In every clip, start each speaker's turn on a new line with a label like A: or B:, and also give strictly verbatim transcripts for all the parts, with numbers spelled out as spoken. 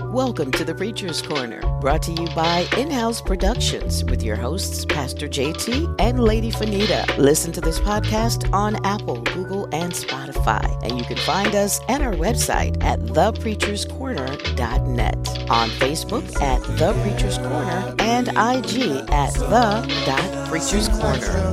A: Welcome to the Preacher's Corner, brought to you by In-House Productions with your hosts, Pastor J T and Lady Fanita. Listen to this podcast on Apple, Google, and Spotify. And you can find us at our website at the preachers corner dot net, on Facebook at The Preacher's Corner, and I G at the Preacher's Corner.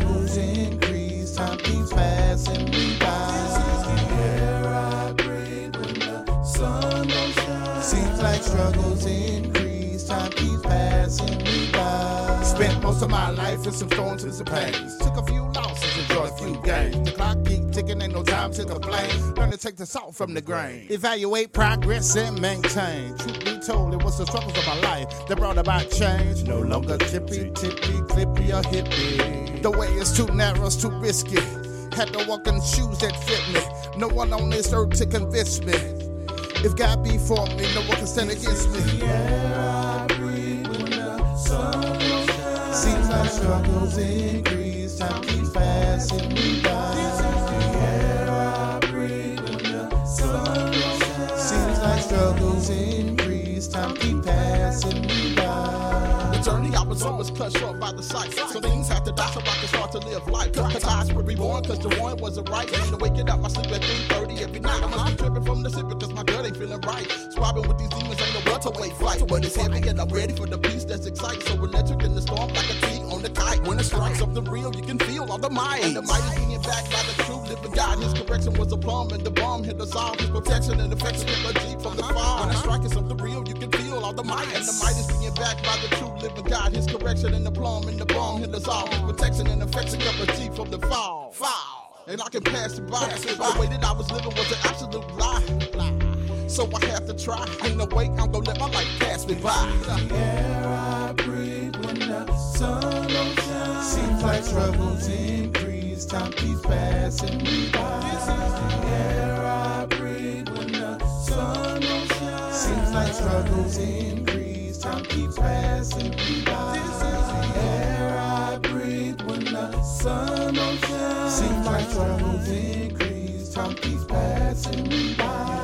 B: Seems like struggles increase, time keeps passing me by. Spent most of my life in some storms and some pains. Took a few losses, enjoyed a few gains. The clock keep ticking, ain't no time to complain. Learn to take the salt from the grain. Evaluate progress and maintain. Truth be told, it was the struggles of my life that brought about change. No longer tippy, tippy, clippy, or hippie. The way is too narrow, it's too risky. Had to walk in shoes that fit me. No one on this earth to convince me. If God be for me, no one can stand against me. The air I breathe when the sun goes down. Seems like struggles increase, time keeps passing me by. This is the air I breathe when the sun goes down. Seems like struggles increase, time keeps passing me by. The journey I was on was cut short by the sight. So things had to die so I could start to live life. Cause eyes were reborn, cause the one wasn't right. And waking up, I sleep at three thirty every night. I must be tripping from the sip because my gut ain't feeling right. Swabbing with these demons ain't no welterweight fight. But it's heavy and I'm ready for the peace that's exciting. So electric in the storm like a tree on the kite. When it strikes something real, you can feel all the might. And the might is being backed by the true living God. His correction was a plumb and the bomb hit us all. His protection and affection kept a Jeep from the fall. When I strike it something real, you can feel all the might. And the might is being backed by the true living God. His correction and the plumb and the bomb hit us all. His protection and affection kept a Jeep from the fall. Fall. And I can pass it by. Pass it by. The way that I was living was an absolute lie. So I have to try. Ain't no way I'm gonna let my life pass me by. The air I breathe when the sun goes down. Seems like struggles increase, time keeps passing me by. This is the air I breathe when the sun goes down. Seems like struggles increase, time keeps passing me by. This is the air I breathe when the sun goes down. Seems like struggles increase, time keeps passing me by.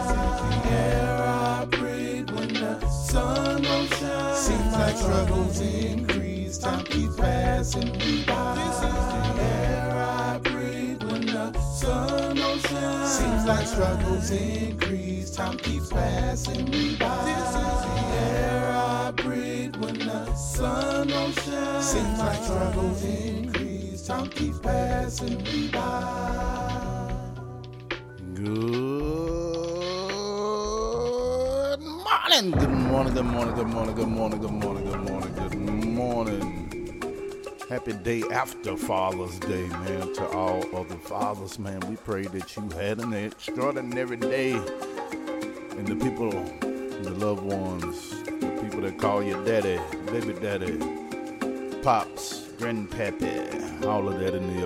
B: Air I breathe when the sun goes down. Seems like struggles increase, time keeps passing me by. This is the air I breathe when the sun goes down. Seems like struggles increase, time keeps passing me by. This is the air I breathe when the sun goes down. Seems like struggles increase, time keeps passing me by.
C: Good. Morning, good morning, good morning, good morning, good morning, good morning, good morning, good morning. Happy day after Father's Day, man, to all of the fathers, man. We pray that you had an extraordinary day. And the people, the loved ones, the people that call you daddy, baby daddy, pops, grandpappy, all of that and the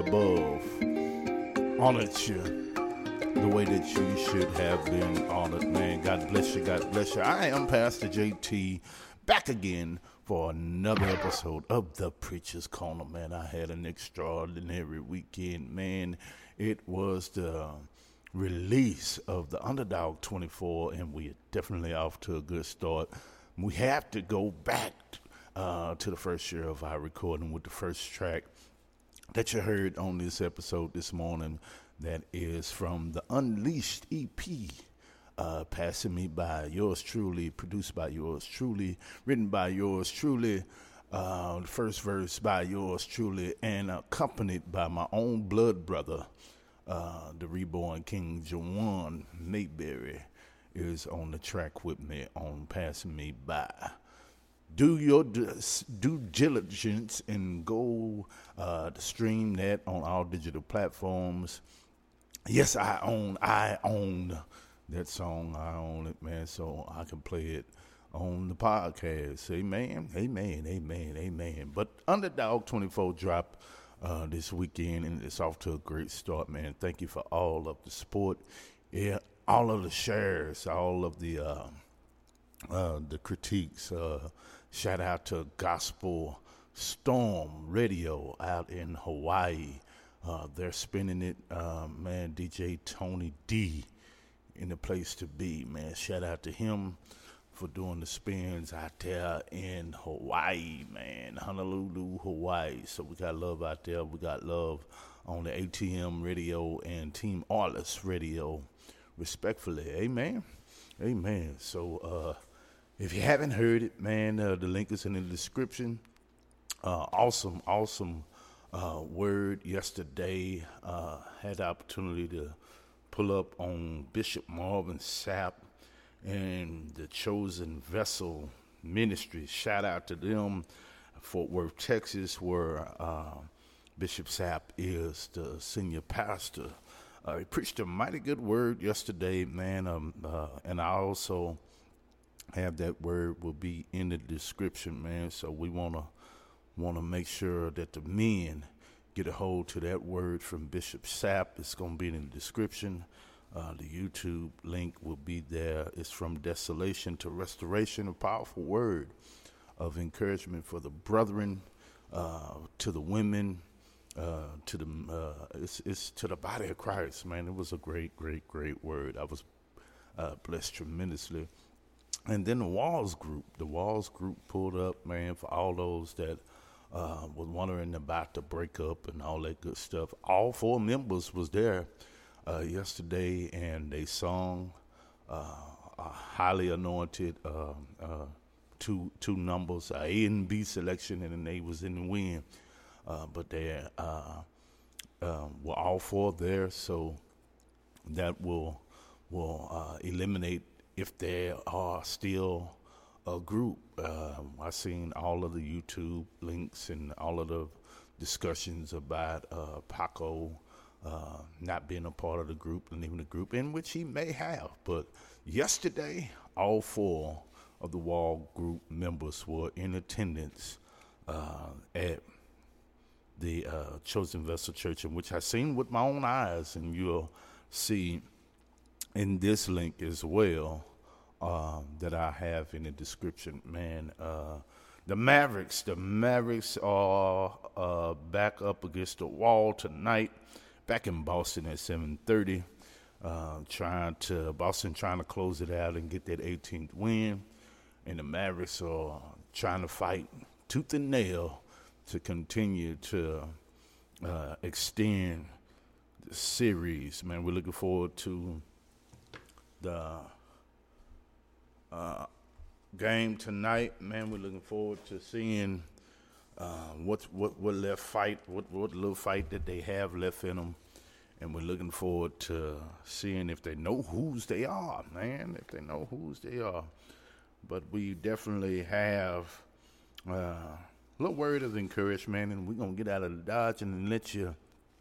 C: above, honored you the way that you should have been honored, man. God bless you, God bless you. I am Pastor J T, back again for another episode of The Preacher's Corner, man. I had an extraordinary weekend, man. It was the release of the Underdog twenty-four, and we're definitely off to a good start. We have to go back uh, to the first year of our recording with the first track that you heard on this episode this morning. That is from the Unleashed E P, uh, Passing Me By, yours truly, produced by yours truly, written by yours truly, uh, the first verse by yours truly, and accompanied by my own blood brother, uh, the reborn King Jawan Mayberry is on the track with me on Passing Me By. Do your due diligence and go uh, to stream that on all digital platforms. Yes, I own, I own that song. I own it, man, so I can play it on the podcast. Amen, amen, amen, amen. But Underdog twenty-four dropped uh, this weekend, and it's off to a great start, man. Thank you for all of the support, yeah, all of the shares, all of the uh, uh, the critiques. Uh, shout out to Gospel Storm Radio out in Hawaii. Uh, they're spinning it, uh, man. D J Tony D in the place to be, man. Shout out to him. for doing the spins out there in Hawaii, man. Honolulu, Hawaii. So we got love out there. We got love on the A T M radio and Team Arliss radio, respectfully. Amen. Amen. So uh, if you haven't heard it, man, uh, the link is in the description. Uh, awesome, awesome uh, word yesterday. Uh, had the opportunity to pull up on Bishop Marvin Sapp and the Chosen Vessel Ministry. Shout out to them, Fort Worth, Texas, where uh, Bishop Sapp is the senior pastor. Uh, he preached a mighty good word yesterday, man, um, uh, and I also have that word will be in the description, man. So we want to want to make sure that the men get a hold to that word from Bishop Sapp. It's going to be in the description. Uh, the YouTube link will be there. It's From Desolation to Restoration, a powerful word of encouragement for the brethren, uh, to the women, uh, to the uh, it's, it's to the body of Christ, man. It was a great, great, great word. I was uh, blessed tremendously. And then the Walls group, the Walls group pulled up, man, for all those that uh, was wondering about the breakup and all that good stuff. All four members was there Uh, yesterday, and they sung uh, a highly anointed uh, uh, two two numbers, a A and B selection, and then they was in the wind. Uh, but they uh, uh, were all four there, so that will will uh, eliminate if there are still a group. Uh, I've seen all of the YouTube links and all of the discussions about uh, Paco Uh, not being a part of the group and leaving the group, in which he may have. But yesterday, all four of the Wall group members were in attendance uh, at the uh, Chosen Vessel Church, in which I've seen with my own eyes, and you'll see in this link as well uh, that I have in the description. Man, uh, the Mavericks, the Mavericks are uh, back up against the wall tonight. Back in Boston at seven thirty, uh, trying to Boston trying to close it out and get that eighteenth win, and the Mavericks are trying to fight tooth and nail to continue to uh, extend the series. Man, we're looking forward to the uh, game tonight. Man, we're looking forward to seeing Uh, what what what left fight, what what little fight that they have left in them, and we're looking forward to seeing if they know whose they are, man. If they know whose they are, but we definitely have uh, a little word of encouragement, and we're gonna get out of the Dodge and let you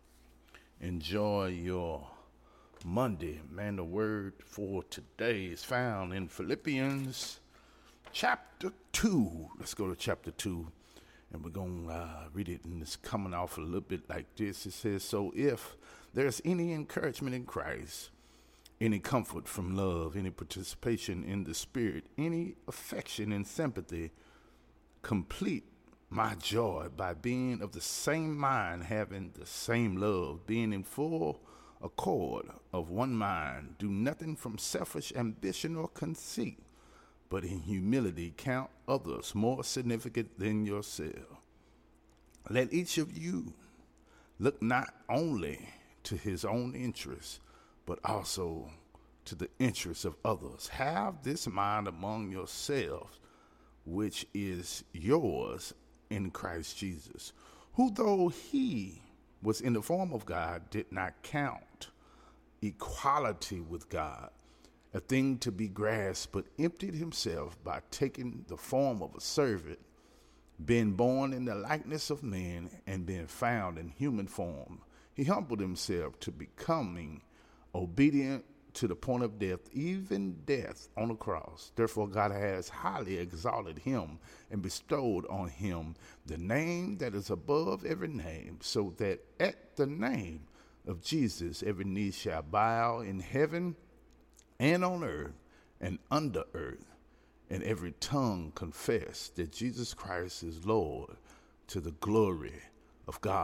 C: enjoy your Monday, man. The word for today is found in Philippians chapter two. Let's go to chapter two. And we're going to uh, read it, and it's coming off a little bit like this. It says, "So if there's any encouragement in Christ, any comfort from love, any participation in the Spirit, any affection and sympathy, complete my joy by being of the same mind, having the same love, being in full accord of one mind. Do nothing from selfish ambition or conceit, but in humility count others more significant than yourself. Let each of you look not only to his own interests, but also to the interests of others. Have this mind among yourselves, which is yours in Christ Jesus, who though he was in the form of God, did not count equality with God a thing to be grasped, but emptied himself by taking the form of a servant, being born in the likeness of men, and being found in human form. He humbled himself to becoming obedient to the point of death, even death on the cross. Therefore God has highly exalted him and bestowed on him the name that is above every name, so that at the name of Jesus every knee shall bow in heaven and on earth and under earth, and every tongue confess that Jesus Christ is Lord, to the glory of God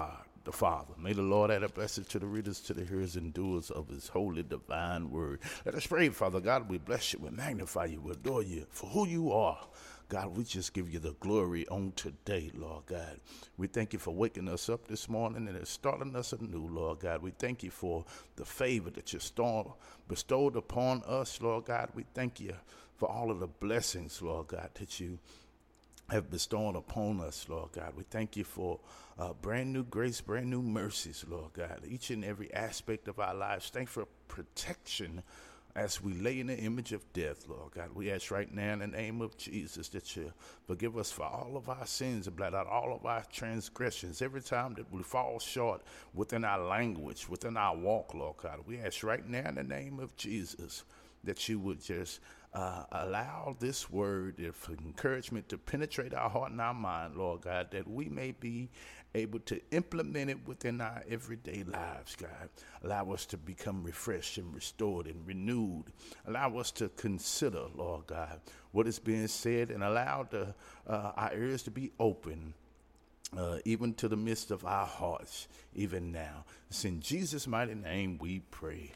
C: the Father. May the Lord add a blessing to the readers, to the hearers and doers of his holy divine word. Let us pray. Father God, we bless you, we magnify you, we adore you for who you are. God, we just give you the glory on today, Lord God. We thank you for waking us up this morning and starting us anew, Lord God. We thank you for the favor that you bestowed upon us, Lord God. We thank you for all of the blessings, Lord God, that you have bestowed upon us, Lord God. We thank you for uh, brand new grace, brand new mercies, Lord God. Each and every aspect of our lives. Thanks for protection as we lay in the image of death, Lord God. We ask right now in the name of Jesus that you forgive us for all of our sins and blot out all of our transgressions. Every time that we fall short within our language, within our walk, Lord God, we ask right now in the name of Jesus that you would just uh, allow this word of encouragement to penetrate our heart and our mind, Lord God, that we may be able to implement it within our everyday lives, God. Allow us to become refreshed and restored and renewed. Allow us to consider, Lord God, what is being said, and allow the, uh, our ears to be open, uh, even to the midst of our hearts, even now. It's in Jesus' mighty name we pray.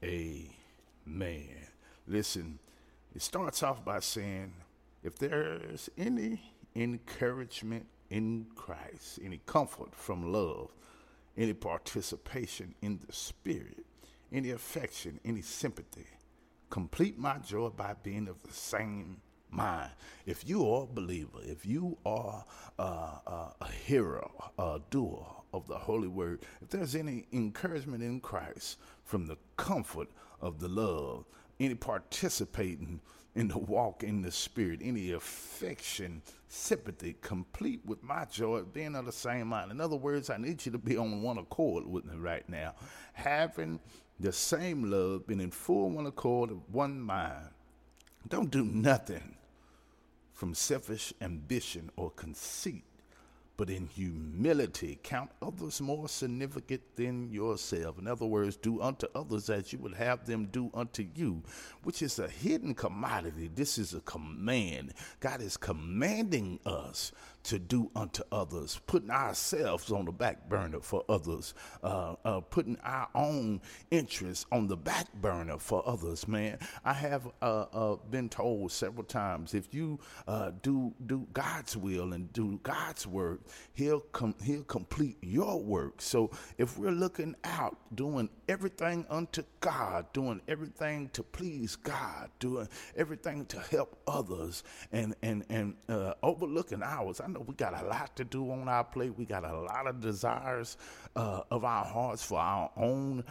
C: Amen. Listen, it starts off by saying, if there's any encouragement in Christ, any comfort from love, any participation in the Spirit, any affection, any sympathy, complete my joy by being of the same mind. If you are a believer, if you are uh, uh, a hero, a doer of the Holy Word, if there's any encouragement in Christ from the comfort of the love, any participating in the walk in the Spirit, any affection, sympathy, complete with my joy, being of the same mind. In other words, I need you to be on one accord with me right now. Having the same love, being in full one accord of one mind. Don't do nothing from selfish ambition or conceit, but in humility count others more significant than yourself. In other words, do unto others as you would have them do unto you, which is a hidden commodity. This is a command. God is commanding us to do unto others, putting ourselves on the back burner for others, uh, uh, putting our own interests on the back burner for others, man. I have uh, uh, been told several times, if you uh, do do God's will and do God's work, he'll, com- he'll complete your work. So if we're looking out, doing everything unto God, doing everything to please God, doing everything to help others, and, and, and uh, overlooking ours, I know we got a lot to do on our plate. We got a lot of desires uh, of our hearts for our own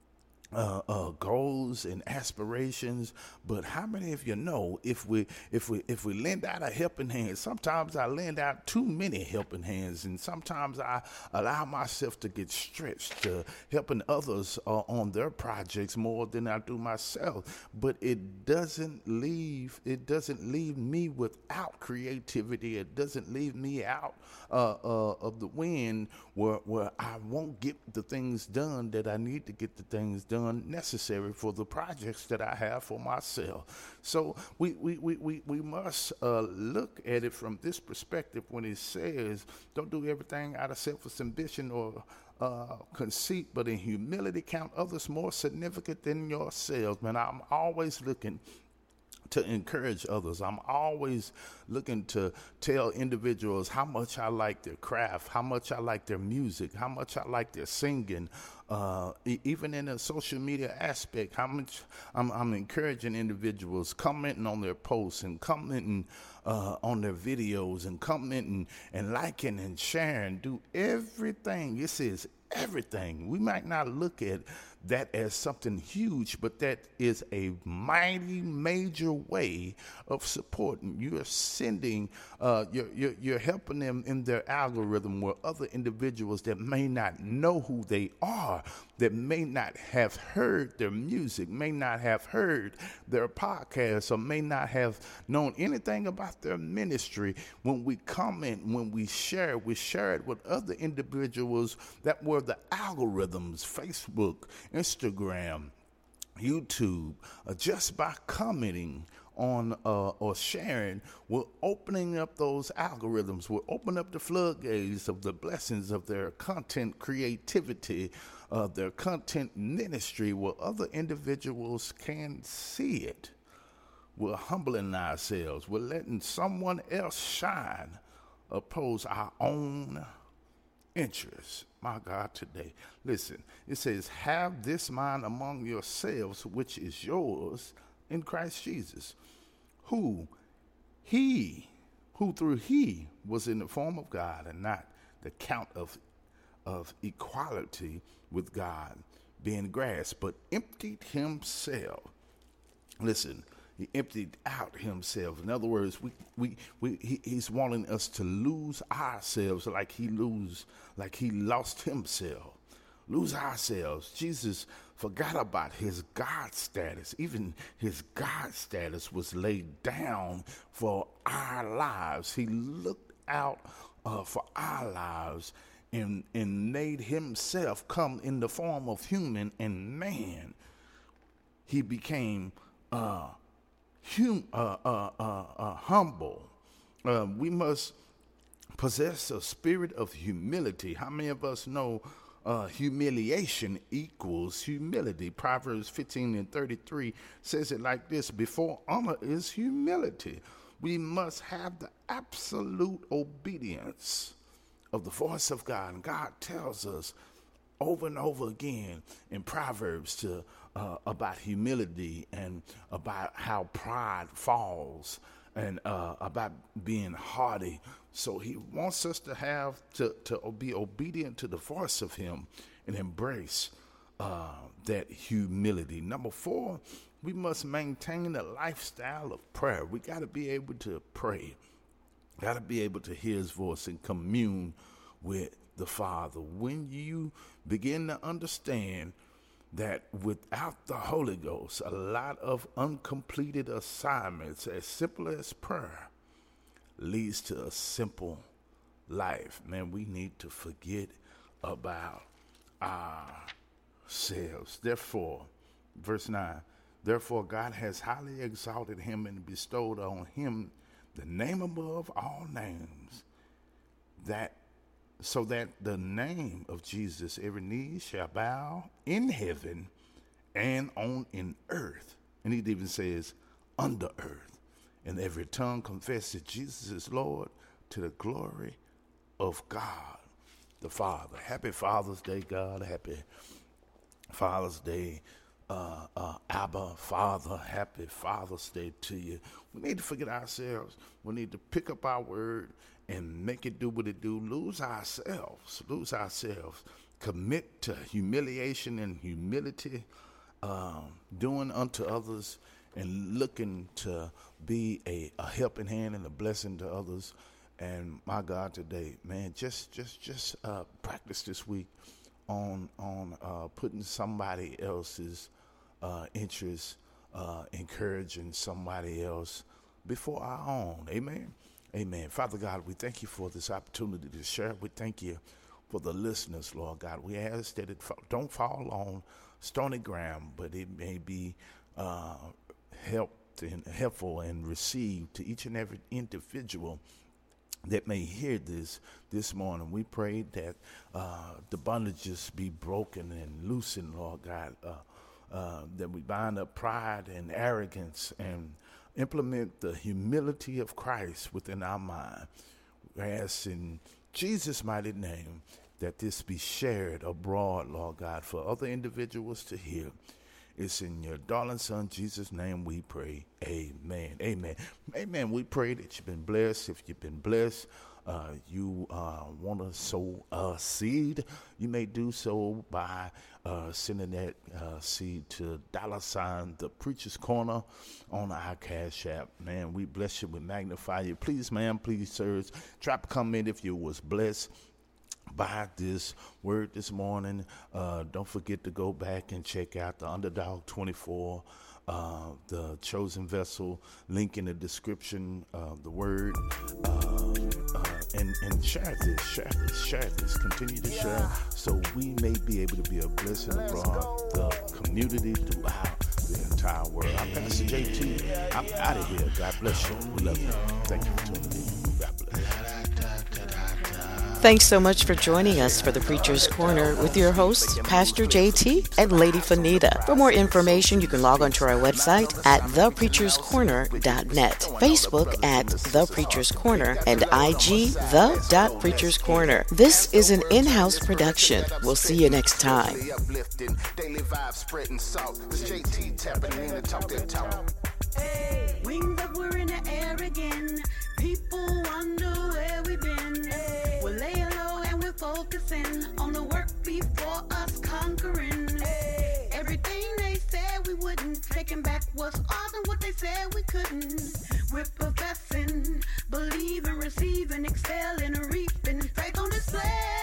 C: Uh, uh, goals and aspirations, but how many of you know if we if we if we lend out a helping hand, sometimes I lend out too many helping hands, and sometimes I allow myself to get stretched to helping others uh, on their projects more than I do myself. But it doesn't leave it doesn't leave me without creativity. It doesn't leave me out uh, uh, of the wind where where I won't get the things done that I need to get the things done necessary for the projects that I have for myself. So we we, we, we, we must uh, look at it from this perspective when it says, don't do everything out of selfish ambition or uh, conceit, but in humility count others more significant than yourselves. Man, I'm always looking to encourage others. I'm always looking to tell individuals how much I like their craft, how much I like their music, how much I like their singing, uh, e- even in a social media aspect, how much I'm, I'm encouraging individuals, commenting on their posts and commenting uh, on their videos and commenting and liking and sharing. Do everything. This is everything. We might not look at that as something huge, but that is a mighty major way of supporting. You're sending, uh, you're, you're, you're helping them in their algorithm where other individuals that may not know who they are, that may not have heard their music, may not have heard their podcast, or may not have known anything about their ministry. When we comment, when we share, we share it with other individuals that were the algorithms, Facebook, Instagram, YouTube, uh, just by commenting on uh, or sharing will opening up those algorithms, will open up the floodgates of the blessings of their content creativity, of their content ministry, where other individuals can see it. We're humbling ourselves. We're letting someone else shine opposed our own interests. My God, today. Listen, it says, have this mind among yourselves, which is yours in Christ Jesus, who he, who through he was in the form of God, and not the count of, of equality with God being grasped, but emptied himself. Listen, he emptied out himself. In other words, we, we, we, he, he's wanting us to lose ourselves like he lose, like he lost himself. Lose ourselves. Jesus forgot about his God status. Even his God status was laid down for our lives. He looked out uh, for our lives and, and made himself come in the form of human and man. He became uh, hum, uh, uh, uh, uh, humble. Uh, we must possess a spirit of humility. How many of us know Uh, humiliation equals humility? Proverbs fifteen and thirty-three says it like this: before honor is humility. We must have the absolute obedience of the voice of God. And God tells us over and over again in Proverbs to uh, about humility and about how pride falls, and uh, about being haughty. So he wants us to have to, to be obedient to the voice of him and embrace uh, that humility. Number four, we must maintain a lifestyle of prayer. We got to be able to pray. Got to be able to hear his voice and commune with the Father. When you begin to understand that without the Holy Ghost, a lot of uncompleted assignments, as simple as prayer, leads to a simple life. Man, we need to forget about ourselves. Therefore, verse nine, therefore God has highly exalted him and bestowed on him the name above all names, that so that the name of Jesus every knee shall bow in heaven and on in earth. And he even says under earth, and every tongue confess that Jesus is Lord, to the glory of God the Father. Happy Father's Day, God. Happy Father's Day, uh, uh, Abba, Father. Happy Father's Day to you. We need to forget ourselves. We need to pick up our word and make it do what it do. Lose ourselves. Lose ourselves. Commit to humiliation and humility, um, doing unto others and looking to be a, a helping hand and a blessing to others. And my God, today, man, just just just uh, practice this week on on uh, putting somebody else's uh, interests, uh, encouraging somebody else before our own. Amen. Amen. Father God, we thank you for this opportunity to share. We thank you for the listeners, Lord God. We ask that it don't fall on stony ground, but it may be uh, helped and helpful and received to each and every individual that may hear this this morning. We pray that uh, the bondages be broken and loosened, Lord God, uh, uh, that we bind up pride and arrogance and implement the humility of Christ within our mind. We ask in Jesus' mighty name that this be shared abroad, Lord God, for other individuals to hear. It's in your darling son, Jesus' name we pray. Amen. Amen. Amen. We pray that you've been blessed. If you've been blessed, uh, you uh, want to sow a seed, you may do so by uh, sending that uh, seed to dollar sign the Preacher's Corner on our Cash App. Man, we bless you. We magnify you. Please, ma'am, please, sirs, drop a comment if you was blessed by this word this morning. Uh, don't forget to go back and check out the Underdog twenty-four, uh, the Chosen Vessel, link in the description of the word. Uh, uh, and, and share this, share this, share this, continue to share so we may be able to be a blessing abroad the community throughout the entire world. I'm Pastor J T. I'm out of here. God bless you. We love you. Thank you for tuning in. God bless.
A: Thanks so much for joining us for the Preacher's Corner with your hosts, Pastor J T and Lady Fanita. For more information, you can log on to our website at the preachers corner dot net, Facebook at The Preacher's Corner, and I G the Preacher's Corner. This is an in-house production. We'll see you next time.
B: Daily vibes spreading salt. This J T tapping in and talk that talk.
D: Hey, wings up, we're in the air again. People wonder where we've been. Hey, we're laying low and we're focusing on the work before us conquering. Hey, everything they said we wouldn't, taking back what's awesome, what they said we couldn't. We're professing, believing, receiving, excelling, reaping, faith on display.